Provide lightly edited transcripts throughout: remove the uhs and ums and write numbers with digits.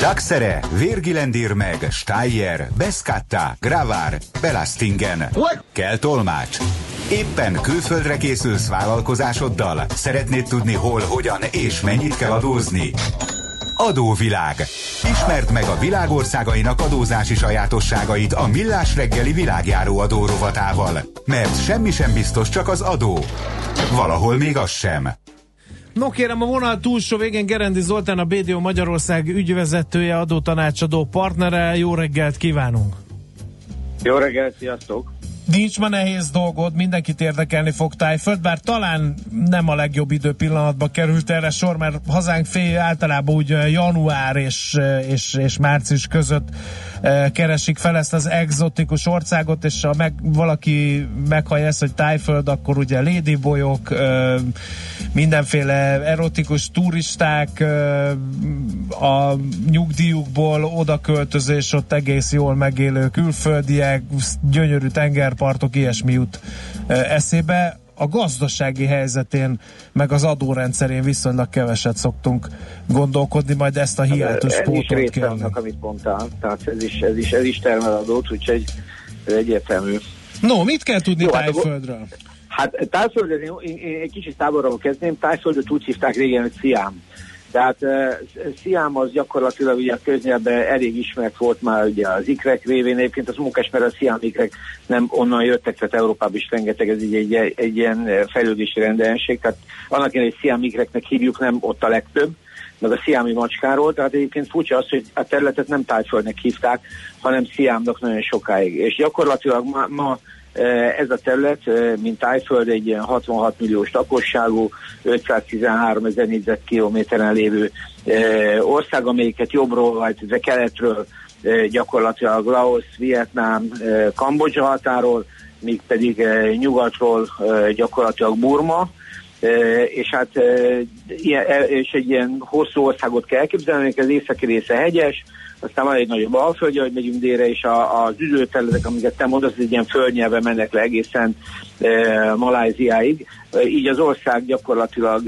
Daxere, Virgilendir meg, Steyer, Beskatta, Gravár, Belastingen. Kell tolmács. Éppen külföldre készülsz vállalkozásoddal? Szeretnéd tudni hol, hogyan és mennyit kell adózni? Adóvilág. Ismerd meg a világ országainak adózási sajátosságait a Millás reggeli világjáró adó rovatával. Mert semmi sem biztos, csak az adó. Valahol még az sem. No kérem, a vonal túlsó végén Gerendi Zoltán, a BDO Magyarország ügyvezetője, adótanácsadó partnere. Jó reggelt kívánunk! Jó reggelt, sziasztok! Nincs ma nehéz dolgod, mindenkit érdekelni fog Tájföld, bár talán nem a legjobb időpillanatban került erre sor, mert hazánk fél általában úgy január és március között keresik fel ezt az egzotikus országot, és ha valaki meghallja ezt, hogy Tájföld, akkor ugye ladyboyok, mindenféle erotikus turisták, a nyugdíjukból oda költözés, ott egész jól megélő külföldiek, gyönyörű tengerpartok, ilyesmi jut eszébe. A gazdasági helyzetén, meg az adórendszerén viszonylag keveset szoktunk gondolkodni, majd ezt a hiátus pótot kell. Annak, amit mondtál, tehát ez is termel adót, úgyhogy egyértelmű. No, mit kell tudni Tájföldről? Hát Tájföldről én egy kicsit távolról kezdném. Tájföldet úgy hívták régen, hogy Sziám. Tehát Sziám az gyakorlatilag ugye a köznyelben elég ismert volt már ugye az ikrek révén, egyébként az munkás, mert a Sziám ikrek nem onnan jöttek, tehát Európában is rengeteg, ez így egy ilyen fejlődési rendelenség, tehát annak én, hogy Sziám ikreknek hívjuk, nem ott a legtöbb, meg a sziámi macskáról, tehát egyébként furcsa az, hogy a területet nem Tájföldnek hívták, hanem Sziámnak nagyon sokáig. És gyakorlatilag ma ez a terület, mint Tájföld, egy ilyen 66 milliós lakosságú, 513 000 négyzetkilométeren lévő ország, amelyiket jobbról vagy keletről gyakorlatilag Laos, Vietnám, Kambodzsa határól, míg pedig nyugatról gyakorlatilag Burma, és hát és egy ilyen hosszú országot kell elképzelni, az északi része hegyes, aztán van egy nagyobb alföldje, hogy megyünk délre, és az üdülőterületek, amiket te mondasz, egy ilyen földnyelven mennek le egészen Malajziáig. Így az ország gyakorlatilag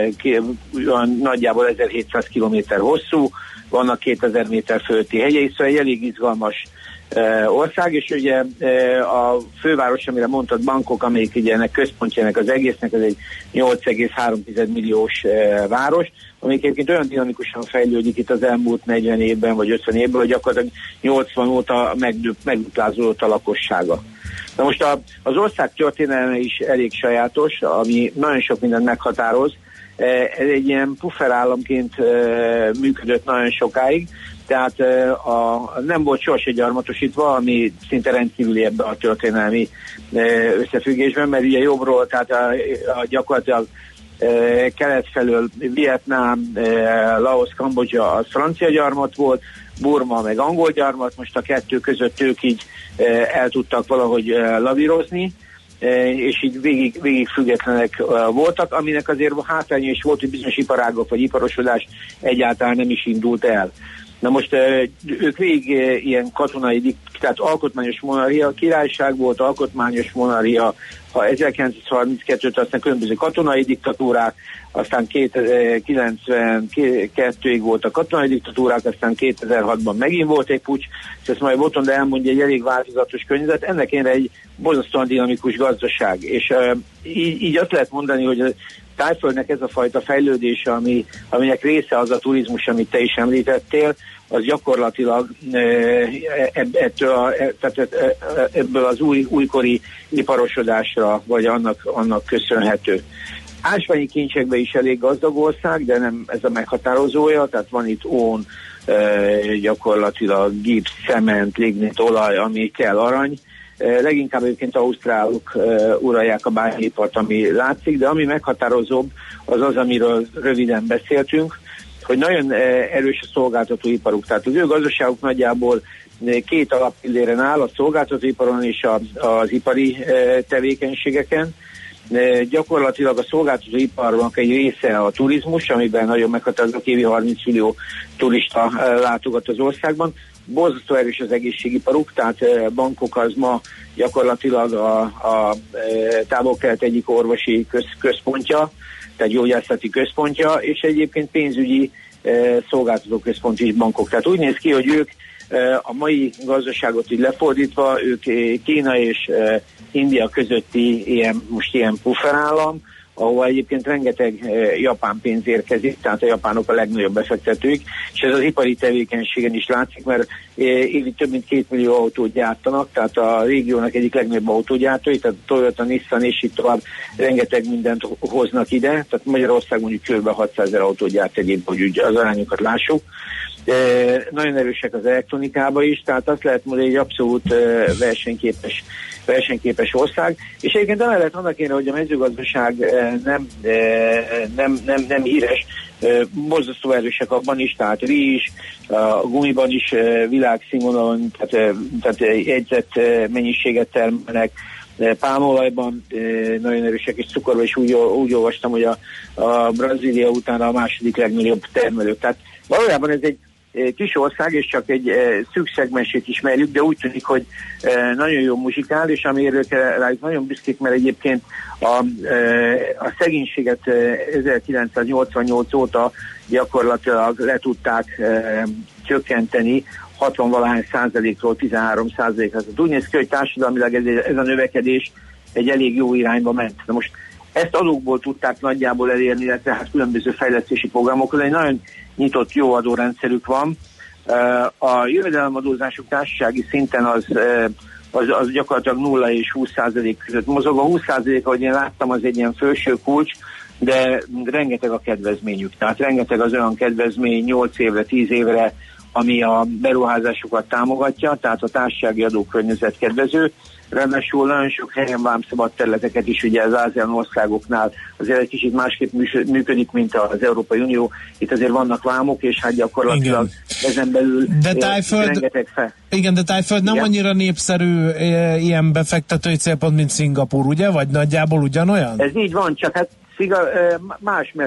nagyjából 1700 kilométer hosszú, vannak 2000 méter fölötti hegyei, szóval egy elég izgalmas ország, és ugye a főváros, amire mondtad, Bangkok, amelyik ugye ennek központjának az egésznek, ez egy 8,3 milliós város, amelyik egyébként olyan dinamikusan fejlődik itt az elmúlt 40 évben, vagy 50 évben, hogy gyakorlatilag 80 óta megduplázódott a lakossága. Na most az ország történelme is elég sajátos, ami nagyon sok mindent meghatároz. Ez egy ilyen pufferállamként működött nagyon sokáig, tehát nem volt sohasem gyarmatosítva, ami szinte rendkívüli ebben a történelmi összefüggésben, mert ugye jobbról, tehát gyakorlatilag kelet felől Vietnám, Laos, Kambodzsa az francia gyarmat volt, Burma meg angol gyarmat, most a kettő között ők így el tudtak valahogy lavírozni, és így végig függetlenek voltak, aminek azért hátránya is volt, hogy bizonyos iparágok vagy iparosodás egyáltalán nem is indult el. Na most ők végig ilyen katonai, tehát alkotmányos monarchia, királyság volt, alkotmányos monarchia, 1932-től aztán különböző katonai diktatúrák, aztán 1992-ig voltak katonai diktatúrák, aztán 2006-ban megint volt egy puccs, és ezt majd Botond elmondja, egy elég változatos környezet, ennek én egy borzasztóan dinamikus gazdaság, és így azt lehet mondani, hogy a Tájföldnek ez a fajta fejlődése, aminek része az a turizmus, amit te is említettél, az gyakorlatilag ebből az újkori iparosodásra, vagy annak köszönhető. Ásványi kincsekben is elég gazdag ország, de nem ez a meghatározója, tehát van itt ón, gyakorlatilag gipsz, cement, lignit, olaj, ami kell, arany. Leginkább egyébként ausztrálok uralják a bányáipart, ami látszik, de ami meghatározóbb, az, amiről röviden beszéltünk, hogy nagyon erős a szolgáltatóiparuk. Tehát az ő gazdaságuk nagyjából két alappilléren áll, a szolgáltatóiparon és az ipari tevékenységeken. Gyakorlatilag a szolgáltatóiparnak egy része a turizmus, amiben nagyon meghatározó, évi 30 millió turista látogat az országban. Borzasztó erős az egészségiparuk, tehát Bangkok az ma gyakorlatilag a távol-kelet egyik orvosi központja, tehát gyógyászati központja, és egyébként pénzügyi szolgáltatóközponti bankok. Tehát úgy néz ki, hogy ők a mai gazdaságot így lefordítva, ők Kína és India közötti ilyen pufferállam, ahol egyébként rengeteg japán pénz érkezik, tehát a japánok a legnagyobb befektetők, és ez az ipari tevékenységen is látszik, mert évi több mint 2 millió autót gyártanak, tehát a régiónak egyik legnagyobb autógyártói, tehát Toyota, Nissan és így tovább rengeteg mindent hoznak ide, tehát Magyarország mondjuk kb. 600 000 autót gyárt egyébként, hogy úgy az arányokat lássuk. Nagyon erősek az elektronikába is, tehát azt lehet mondani, egy abszolút versenyképes ország, és egyébként amellett annak kéne, hogy a mezőgazdaság nem híres, borzasztó erősek abban is, tehát rizs, a gumiban is világszínvonalon, tehát jegyzett mennyiséget termelnek, pálmaolajban nagyon erősek, és cukorban is úgy olvastam, hogy a Brazília után a második legnagyobb termelő. Tehát valójában ez egy kis ország, és csak egy szűk szegmensét ismerjük, de úgy tűnik, hogy nagyon jó muzsikál, és amiről rájuk nagyon büszkék, mert egyébként a szegénységet 1988 óta gyakorlatilag le tudták csökkenteni 60-valahány százalékról 13%-ra. Úgy néz ki, hogy társadalmilag ez a növekedés egy elég jó irányba ment. Na most ezt adókból tudták nagyjából elérni, illetve hát különböző fejlesztési programokon, egy nagyon nyitott jó adórendszerük van. A jövedelemadózásuk társasági szinten az gyakorlatilag 0 és 20% között mozog. A 20%, ahogy én láttam, az egy ilyen felső kulcs, de rengeteg a kedvezményük. Tehát rengeteg az olyan kedvezmény 8 évre, 10 évre, ami a beruházásokat támogatja, tehát a társasági adókörnyezet kedvező. Ráadásul nagyon sok helyen vámszabad területeket is ugye az ASEAN országoknál azért egy kicsit másképp működik, mint az Európai Unió. Itt azért vannak vámok, és hát gyakorlatilag ezen belül rengeteg fel. Igen, de Tájföld nem annyira népszerű ilyen befektetői célpont, mint Szingapúr, ugye? Vagy nagyjából ugyanolyan? Ez így van, csak hát más, mert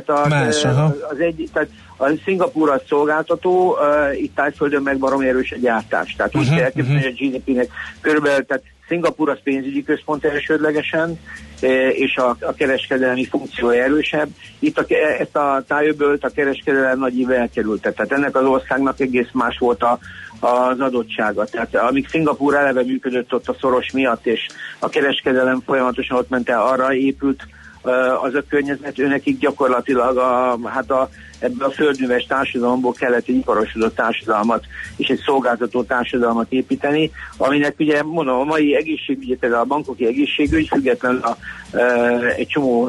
tehát a Szingapúr az szolgáltató, itt Tájföldön meg baromi erős a gyártás. Tehát úgy kell elképzelni, hogy a GDP-nek körülbelül, tehát Szingapúr az pénzügyi központ elsődlegesen, és a kereskedelmi funkciója erősebb. Itt ezt a tájöbölt a kereskedelem nagy íve elkerülte. Tehát ennek az országnak egész más volt az adottsága. Tehát amíg Szingapúr eleve működött ott a szoros miatt, és a kereskedelem folyamatosan ott ment el, arra épült az a környezet, őnekik gyakorlatilag ebben a földműves társadalomból kellett egy iparosodott társadalmat és egy szolgáltató társadalmat építeni, aminek ugye mondom, a mai egészségügy, például a bankoki egészségügy függetlenül egy csomó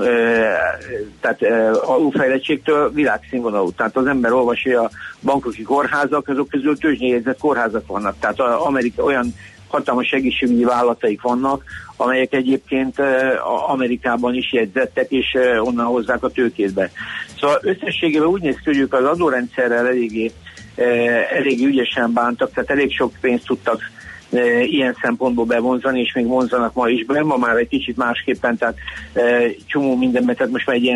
alulfejlettségtől világszínvonalú. Tehát az ember olvasja a bankoki kórházak, azok közül tőzsdéjegyzett kórházak vannak. Tehát Amerika olyan hatalmas egészségügyi vállalataik vannak, amelyek egyébként Amerikában is jegyzettek, és onnan hozzák a tőkét be. Szóval összességében úgy néz ki, hogy ők az adórendszerrel eléggé ügyesen bántak, tehát elég sok pénzt tudtak ilyen szempontból bevonzani, és még vonzanak ma is be, ma már egy kicsit másképpen, tehát csomó mindenben, tehát most már egy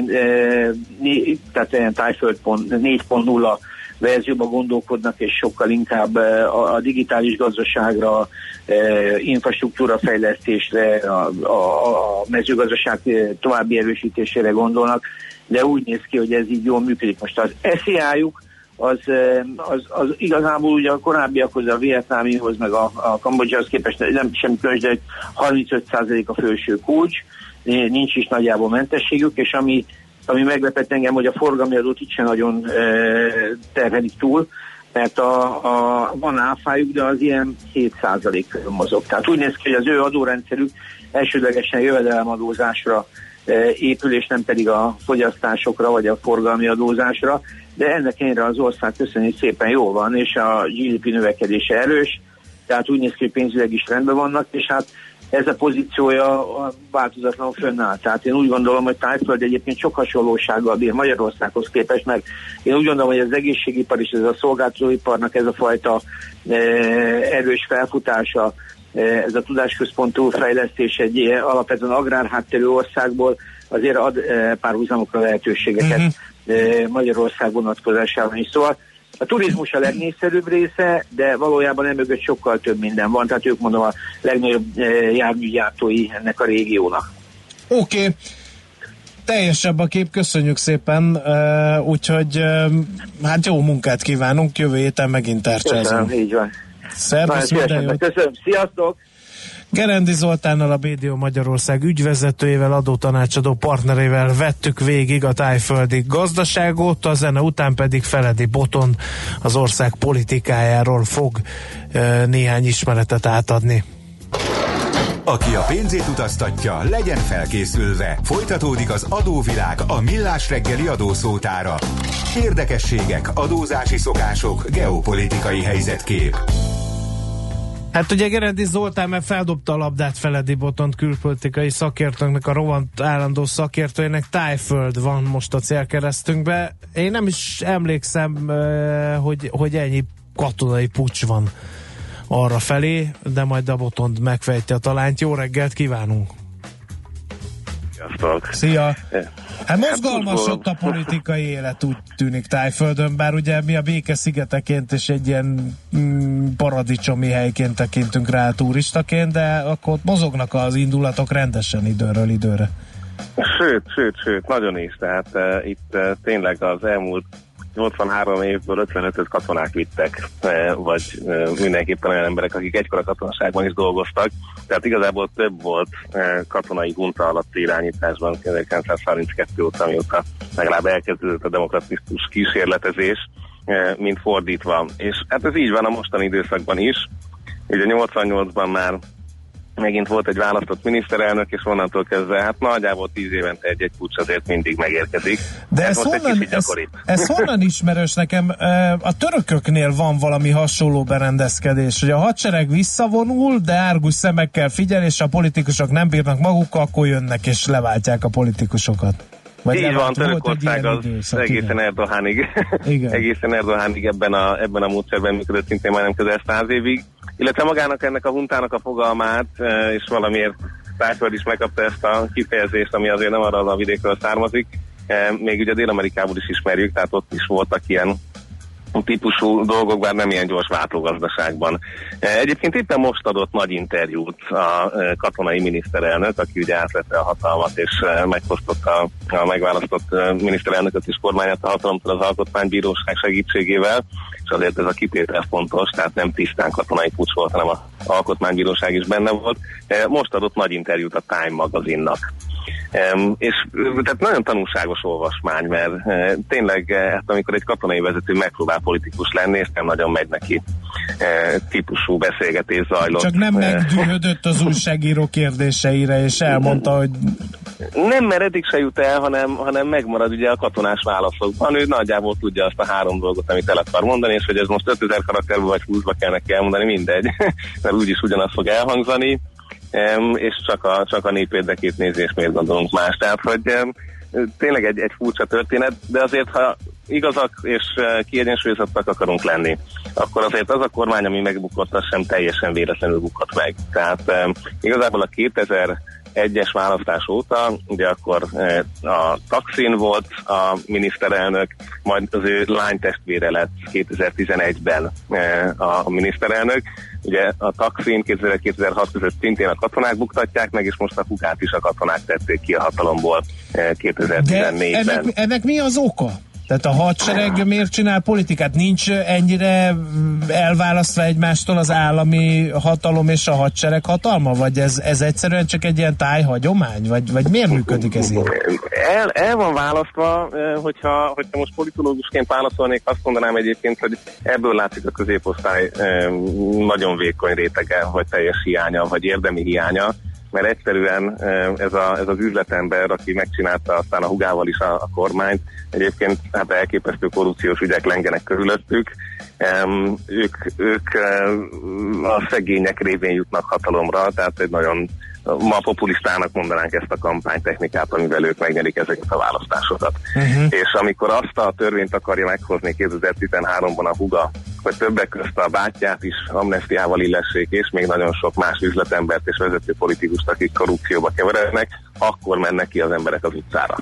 ilyen Tájföld 4.0 verzióban gondolkodnak, és sokkal inkább a digitális gazdaságra, infrastruktúra fejlesztésre, a mezőgazdaság további erősítésére gondolnak, de úgy néz ki, hogy ez így jól működik. Most az SZIA-juk az igazából ugye a korábbiakhoz, a vietnámihoz, meg a Kambodzsához képest nem semmi különös, de 35% a felső kulcs, nincs is nagyjából mentességük, és ami meglepett engem, hogy a forgalmi adót itt sem nagyon terhelik túl, mert van áfájuk, de az ilyen 7% körül mozog. Tehát úgy néz ki, hogy az ő adórendszerük elsődlegesen jövedelemadózásra épül, és nem pedig a fogyasztásokra, vagy a forgalmi adózásra, de ennek ennyire az ország köszönjük szépen jól van, és a GDP növekedése erős, tehát úgy néz ki, hogy pénzügyileg is rendben vannak, és hát ez a pozíciója változatlanul fönnáll. Tehát én úgy gondolom, hogy Tájföld egyébként sok hasonlósággal bír Magyarországhoz képest, meg én úgy gondolom, hogy az egészségipar és ez a szolgáltatóiparnak ez a fajta erős felfutása, ez a tudásközpontú fejlesztés egy alapvetően agrárhátterű országból azért ad párhuzamokra lehetőségeket Magyarország vonatkozásában is. Szóval a turizmus a legnépszerűbb része, de valójában emögött sokkal több minden van, tehát ők mondom a legnagyobb járműgyártói ennek a régiónak. Oké. teljesebb a kép, köszönjük szépen, úgyhogy hát jó munkát kívánunk, jövő héten megint tárcsázunk. Köszönöm, így van. Szervusz, minden jót. Köszönöm, sziasztok! Gerendi Zoltánnal, a BDO Magyarország ügyvezetőjével, adótanácsadó partnerével vettük végig a tájföldi gazdaságot, a zene után pedig Feledi Botond az ország politikájáról fog néhány ismeretet átadni. Aki a pénzét utaztatja, legyen felkészülve. Folytatódik az adóvilág, a millás reggeli adószótára. Érdekességek, adózási szokások, geopolitikai helyzetkép. Hát ugye Gerendi Zoltán már feldobta a labdát Feledi Botond külpolitikai szakértőnknek, a roppant állandó szakértőjének. Tájföld van most a célkeresztünkbe. Én nem is emlékszem, hogy ennyi katonai puccs van arra felé, de majd a Botond megfejti a talányt. Jó reggelt kívánunk! Sziasztok! Szia! Hát mozgalmas ott a politikai élet, úgy tűnik Tájföldön, bár ugye mi a Béke-szigeteként és egy ilyen paradicsomi helyként tekintünk rá turistaként, de akkor ott mozognak az indulatok rendesen időről időre. Sőt, nagyon is. Tehát itt tényleg az elmúlt 83 évből 55-öt katonák vittek, vagy mindenképpen olyan emberek, akik egykor a katonaságban is dolgoztak. Tehát igazából több volt katonai hunta alatti irányításban 1932 óta, mióta legalább elkezdődött a demokratikus kísérletezés, mint fordítva. És hát ez így van a mostani időszakban is. Ugye 88-ban már megint volt egy választott miniszterelnök, és onnantól kezdve, hát nagyjából 10 évente egy puccs azért mindig megérkezik. De ez honnan ismerős nekem? A törököknél van valami hasonló berendezkedés, hogy a hadsereg visszavonul, de árgus szemekkel figyel, és a politikusok nem bírnak magukkal, akkor jönnek és leváltják a politikusokat. Vagy így van, Törökország az egészen Erdoğanig ebben a módszerben működött szintén majdnem közel 100 évig, illetve magának ennek a huntának a fogalmát, és valamiért Tájföld is megkapta ezt a kifejezést, ami azért nem arra a vidékről származik, még ugye Dél-Amerikából is ismerjük, tehát ott is voltak ilyen típusú dolgok, bár nem ilyen gyors váltógazdaságban. Egyébként éppen most adott nagy interjút a katonai miniszterelnök, aki ugye átvette a hatalmat, és megfosztotta a megválasztott miniszterelnököt és kormányát a hatalomtól az alkotmánybíróság segítségével, és azért ez a kitétel fontos, tehát nem tisztán katonai puccs volt, hanem az alkotmánybíróság is benne volt. Most adott nagy interjút a Time magazinnak. És tehát nagyon tanulságos olvasmány, mert tényleg amikor egy katonai vezető megpróbál politikus lenni, és nem nagyon megy neki típusú beszélgetés zajlott. Csak nem megdühödött az újságíró kérdéseire, és elmondta, hogy... Nem, mert eddig se jut el, hanem megmarad ugye a katonás válaszokban. Ő nagyjából tudja azt a 3 dolgot, amit el akar mondani, és hogy ez most 5000 karakterbe vagy 20-ba kell neki elmondani, mindegy, mert úgyis ugyanaz fog elhangzani. És csak a nép érdekét nézi, és miért gondolunk más. Tehát, hogy tényleg egy furcsa történet, de azért, ha igazak és kiegyensúlyozottak akarunk lenni, akkor azért az a kormány, ami megbukott, az sem teljesen véletlenül bukott meg. Tehát igazából a 2001-es választás óta, ugye akkor a Thaksin volt a miniszterelnök, majd az ő lánytestvére lett 2011-ben a miniszterelnök. Ugye a Thaksin 2006 között szintén a katonák buktatják meg, és most a hugát is a katonák tették ki a hatalomból 2014-ben. De ennek mi az oka? Tehát a hadsereg miért csinál politikát? Nincs ennyire elválasztva egymástól az állami hatalom és a hadsereg hatalma? Vagy ez egyszerűen csak egy ilyen tájhagyomány? Vagy miért működik ez így? El van választva, hogyha most politológusként válaszolnék, azt mondanám egyébként, hogy ebből látszik a középosztály nagyon vékony rétege, vagy teljes hiánya, vagy érdemi hiánya, mert egyszerűen ez az üzletember, aki megcsinálta aztán a hugával is a kormányt, egyébként hát elképesztő korrupciós ügyek lengenek körülöttük, ők a szegények révén jutnak hatalomra, tehát egy nagyon ma populistának mondanánk ezt a kampánytechnikát, amivel ők megnyerik ezeket a választásokat. És amikor azt a törvényt akarja meghozni 2013-ban a húga, hogy többek közt a bátyját is amnesztiával illessék, és még nagyon sok más üzletembert és vezető politikust, akik korrupcióba keverednek, akkor mennek ki az emberek az utcára.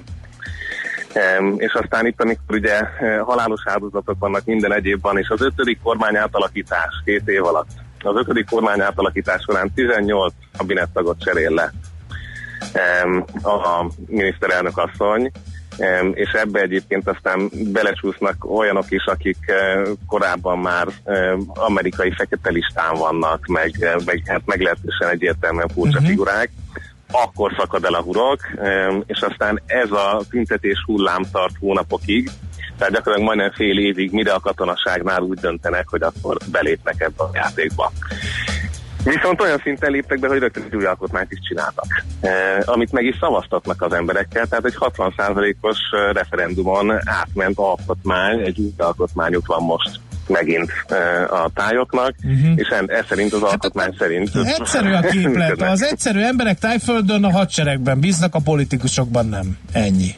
És aztán itt, amikor ugye halálos áldozatok vannak minden egyébben, és az 5. kormány átalakítás 2 év alatt, az 5. kormány átalakítás során 18 kabinettagot cserél le. a miniszterelnök asszony, és ebbe egyébként aztán belecsúsznak olyanok is, akik korábban már amerikai fekete listán vannak, meg hát meglehetősen egyértelműen furcsa figurák, akkor szakad el a hurok, és aztán ez a tüntetés hullám tart hónapokig, tehát gyakorlatilag majdnem fél évig, mire a katonaságnál úgy döntenek, hogy akkor belépnek ebbe a játékba. Viszont olyan szinten léptek be, hogy rögtön egy új alkotmányt is csináltak, amit meg is szavaztatnak az emberekkel, tehát egy 60%-os referendumon átment alkotmány, egy új alkotmányuk van most megint a tájoknak, és ez szerint az alkotmány szerint... Egyszerű a képlet. Az egyszerű emberek Tájföldön a hadseregben bíznak, a politikusokban nem. Ennyi.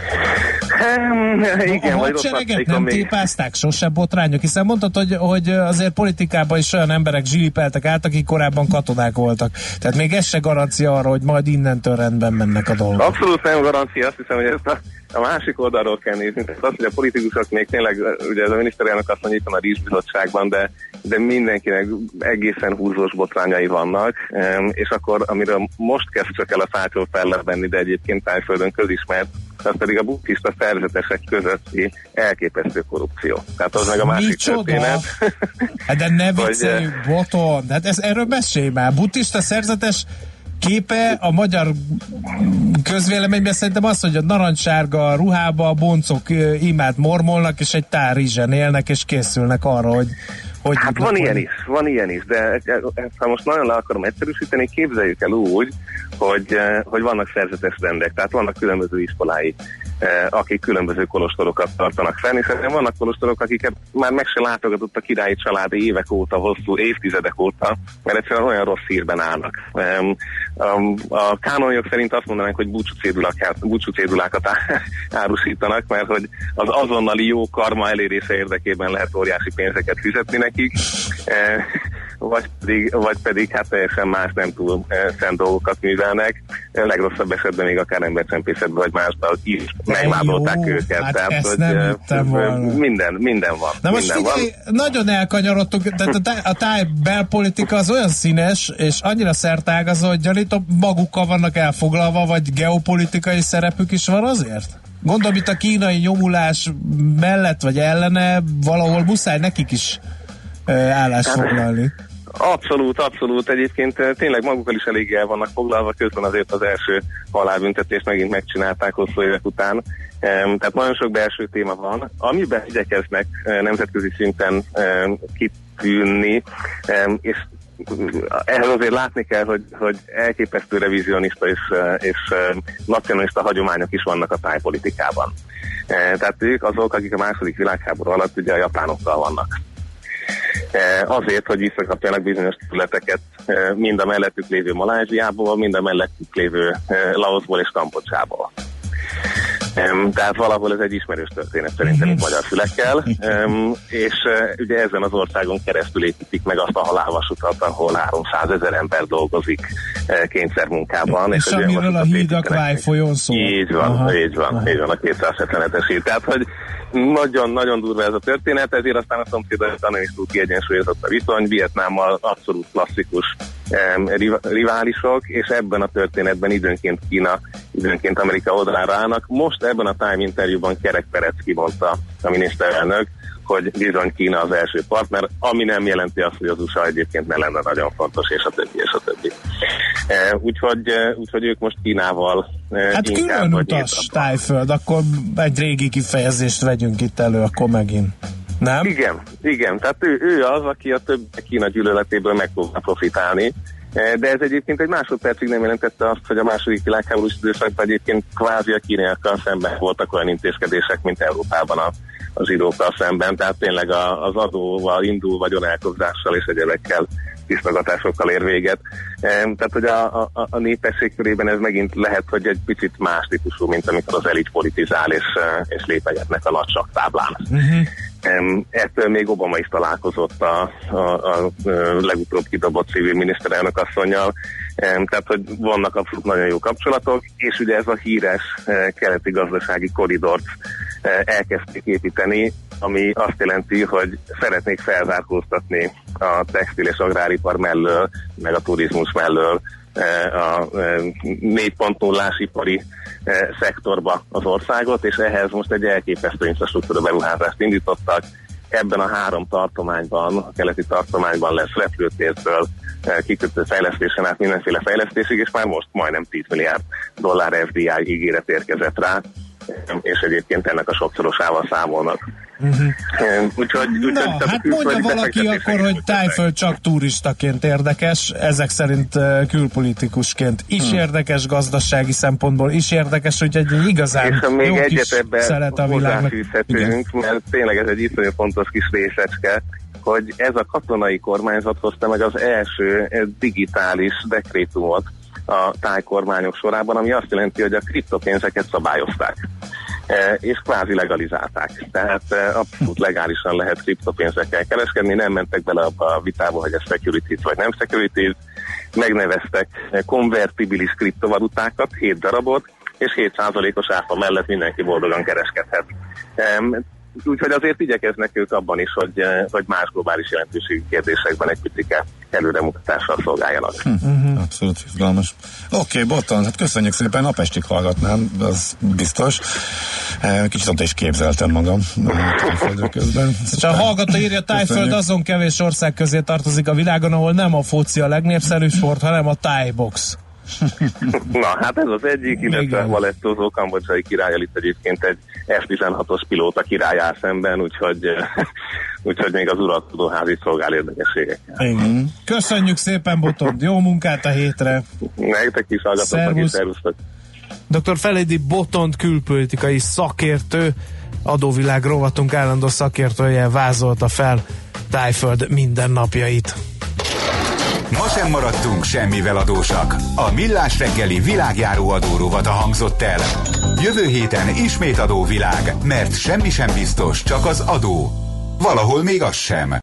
Igen, a hadsereget nem tépázták sose botrányok, hiszen mondtad, hogy azért politikában is olyan emberek zsilipeltek át, akik korábban katonák voltak. Tehát még ez se garancia arra, hogy majd innentől rendben mennek a dolgok. Abszolút nem garancia, azt hiszem, hogy ezt a másik oldalról kell nézni. Tehát az, hogy a politikusok még tényleg, ugye ez a miniszterelnök azt mondja, itt van a Rízsbizottságban, de mindenkinek egészen húzós botrányai vannak, és akkor, amiről most kezd csak el a fácról fellebenni, de egyébként Tájföldön közismert, az pedig a buddhista szerzetesek közötti elképesztő korrupció. Tehát az meg a másik történet. De ne vicceljük, Boton! Hát erről beszélj már. Buddhista szerzetes képe a magyar közvéleményben szerintem az, hogy a narancssárga ruhába a boncok imát mormolnak, és egy tál rizsen élnek, és készülnek arra, hogy hát van ilyen is, de ezt most nagyon le akarom egyszerűsíteni, képzeljük el úgy, hogy vannak szerzetes rendek, tehát vannak különböző iskolái, akik különböző kolostorokat tartanak fenn, hiszen vannak kolostorok, akiket már meg se látogatott a királyi család évek óta, hosszú évtizedek óta, mert egyszerűen olyan rossz hírben állnak. A kánonjog szerint azt mondanánk, hogy búcsúcédulákat árusítanak, mert hogy az azonnali jó karma elérése érdekében lehet óriási pénzeket fizetni nekik, vagy pedig hát teljesen más, nem túl szent dolgokat művelnek. Legrosszabb esetben még akár embercsempészetben vagy másban is megvádolták őket. Hát tehát, ezt nem hittem volna. Minden van. Na most figyelj, nagyon elkanyarodtunk, tehát a táj belpolitika az olyan színes, és annyira szertágazó, hogy gyanítom, magukkal vannak elfoglalva, vagy geopolitikai szerepük is van azért? Gondolom, itt a kínai nyomulás mellett vagy ellene valahol muszáj nekik is állást foglalni. Abszolút. Egyébként tényleg magukkal is eléggé el vannak foglalva, közben azért az első halálbüntetést megint megcsinálták hosszú évek után. Tehát nagyon sok belső téma van, amiben igyekeznek nemzetközi szinten kitűnni, és ehhez azért látni kell, hogy elképesztő revizionista és nacionalista hagyományok is vannak a tájpolitikában. Tehát ők azok, akik a második világháború alatt ugye a japánokkal vannak. Azért, hogy visszakapjanak bizonyos területeket mind a mellettük lévő Malázsiából, mind a mellettük lévő Laoszból és Kambodzsából. Tehát valahol ez egy ismerős történet szerintem itt magyar fülekkel, és ugye ezen az országon keresztül építik meg azt a halálvasutat, ahol 300 000 ember dolgozik kényszermunkában. És amiről a híd a Kváj folyón szól. Így van a 277-es híd. Tehát, hogy nagyon durva ez a történet, ezért aztán a szomszédokban is túl kiegyensúlyozott a viszony, Vietnámmal abszolút klasszikus riválisok, és ebben a történetben időnként Kína, időnként Amerika oldalára állnak. Most ebben a Time interjúban Kerek Perec kimondta a miniszterelnök, hogy bizony Kína az első partner, ami nem jelenti azt, hogy az USA egyébként ne lenne nagyon fontos, és a többi. Úgyhogy ők most Kínával hát külön utas Tájföld, akkor egy régi kifejezést vegyünk itt elő, akkor megint. Nem? Igen, tehát ő az, aki a több Kína gyűlöletéből meg fogna profitálni, de ez egyébként egy másodpercig nem jelentette azt, hogy a második világháborús időszakban egyébként kvázi a kínaiakkal szemben voltak olyan intézkedések, mint Európában a zsidókkal szemben, tehát tényleg az adóval indul, vagyonelkobzással és egyebekkel tisztogatásokkal ér véget. Tehát, hogy a népesség körében ez megint lehet, hogy egy picit más típusú, mint amikor az elit politizál és lépegetnek a nagy saktáblán. Ettől még Obama is találkozott a legutóbb kidobott civil miniszterelnök asszonnyal, tehát, hogy vannak abszolút nagyon jó kapcsolatok, és ugye ez a híres keleti gazdasági koridort elkezdték építeni, ami azt jelenti, hogy szeretnék felzárkóztatni a textil és agráripar mellől, meg a turizmus mellől a 4.0-ás ipari szektorba az országot, és ehhez most egy elképesztő infrastruktúra beruházást indítottak. Ebben a 3 tartományban, a keleti tartományban lesz repülőtértől kikötő fejlesztésen át mindenféle fejlesztésig, és már most majdnem $10 milliárd FDI ígéret érkezett rá, és egyébként ennek a sokszorosával számolnak. Úgyhogy hát mondja valaki akkor, hogy Tájföld csak turistaként érdekes, ezek szerint külpolitikusként is érdekes, gazdasági szempontból is érdekes, hogy egy igazán és még jó kis egyet szelet a világnak. Mert tényleg ez egy iszonyú fontos kis részecske, hogy ez a katonai kormányzat hozta meg az első digitális dekrétumot a tájkormányok sorában, ami azt jelenti, hogy a kriptopénzeket szabályozták, és kvázi legalizálták. Tehát abszolút legálisan lehet kriptopénzekkel kereskedni, nem mentek bele abba a vitába, hogy ez securities vagy nem securities, megneveztek konvertibilis kriptovalutákat, 7 darabot, és 7%-os áfa mellett mindenki boldogan kereskedhet. Úgyhogy azért igyekeznek ők abban is, hogy más globális jelentőségű kérdésekben egy picike előremutatással szolgáljanak. Abszolút izgalmas. Oké, Botton, hát köszönjük szépen, napestig hallgatnám, az biztos. Kicsit ott is képzeltem magam Tájföldre közben. Csak a hallgató írja, Tájföld azon kevés ország közé tartozik a világon, ahol nem a foci a legnépszerűbb sport, hanem a tájbox. Na, hát ez az egyik, illetve Valettózó kambodzsai királlyal itt egyébként egy F-16-os pilóta király áll szemben, úgyhogy még az uralkodóház is szolgál érdekességekkel. Köszönjük szépen, Botond, jó munkát a hétre! Nektek is hallgatóknak is, szervusztok! Dr. Feledi Botond külpolitikai szakértő, adóvilág rovatunk állandó szakértője vázolta fel Tájföld mindennapjait. Ma sem maradtunk semmivel adósak. A Millás reggeli világjáró adórovata hangzott el. Jövő héten ismét adóvilág, mert semmi sem biztos, csak az adó. Valahol még az sem.